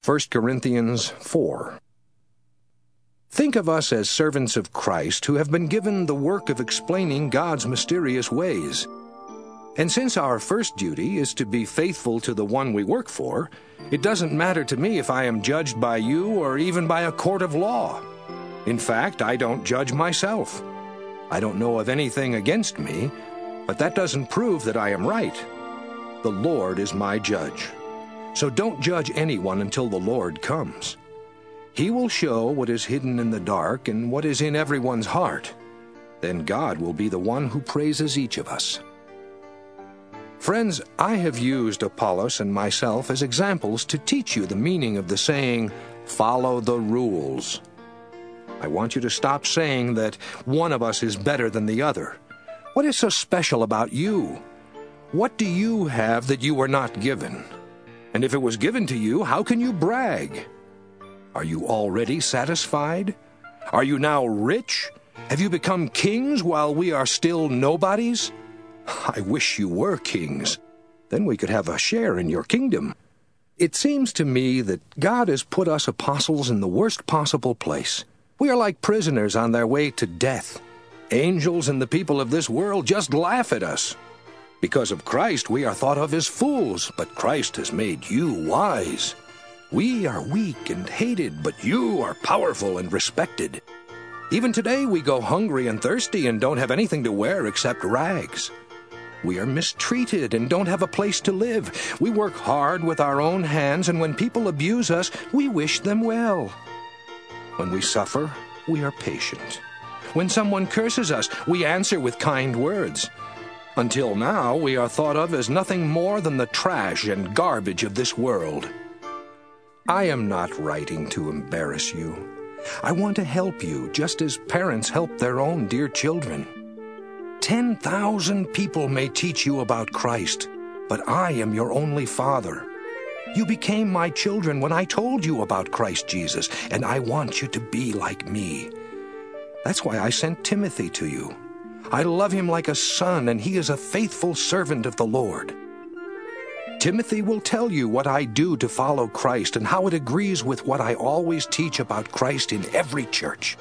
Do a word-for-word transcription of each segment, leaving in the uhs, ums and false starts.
First Corinthians four. Think of us as servants of Christ who have been given the work of explaining God's mysterious ways. And since our first duty is to be faithful to the one we work for, it doesn't matter to me if I am judged by you or even by a court of law. In fact, I don't judge myself. I don't know of anything against me, but that doesn't prove that I am right. The Lord is my judge. So don't judge anyone until the Lord comes. He will show what is hidden in the dark and what is in everyone's heart. Then God will be the one who praises each of us. Friends, I have used Apollos and myself as examples to teach you the meaning of the saying, "Follow the rules." I want you to stop saying that one of us is better than the other. What is so special about you? What do you have that you were not given? And if it was given to you, how can you brag? Are you already satisfied? Are you now rich? Have you become kings while we are still nobodies? I wish you were kings. Then we could have a share in your kingdom. It seems to me that God has put us apostles in the worst possible place. We are like prisoners on their way to death. Angels and the people of this world just laugh at us. Because of Christ, we are thought of as fools, but Christ has made you wise. We are weak and hated, but you are powerful and respected. Even today we go hungry and thirsty and don't have anything to wear except rags. We are mistreated and don't have a place to live. We work hard with our own hands, and when people abuse us, we wish them well. When we suffer, we are patient. When someone curses us, we answer with kind words. Until now, we are thought of as nothing more than the trash and garbage of this world. I am not writing to embarrass you. I want to help you, just as parents help their own dear children. Ten thousand people may teach you about Christ, but I am your only Father. You became my children when I told you about Christ Jesus, and I want you to be like me. That's why I sent Timothy to you. I love him like a son, and he is a faithful servant of the Lord. Timothy will tell you what I do to follow Christ and how it agrees with what I always teach about Christ in every church.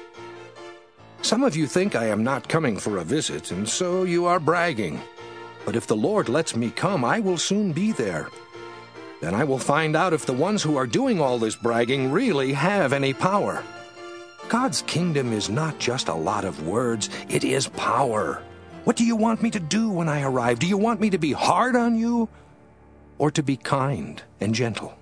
Some of you think I am not coming for a visit, and so you are bragging. But if the Lord lets me come, I will soon be there. Then I will find out if the ones who are doing all this bragging really have any power. God's kingdom is not just a lot of words, it is power. What do you want me to do when I arrive? Do you want me to be hard on you, or to be kind and gentle?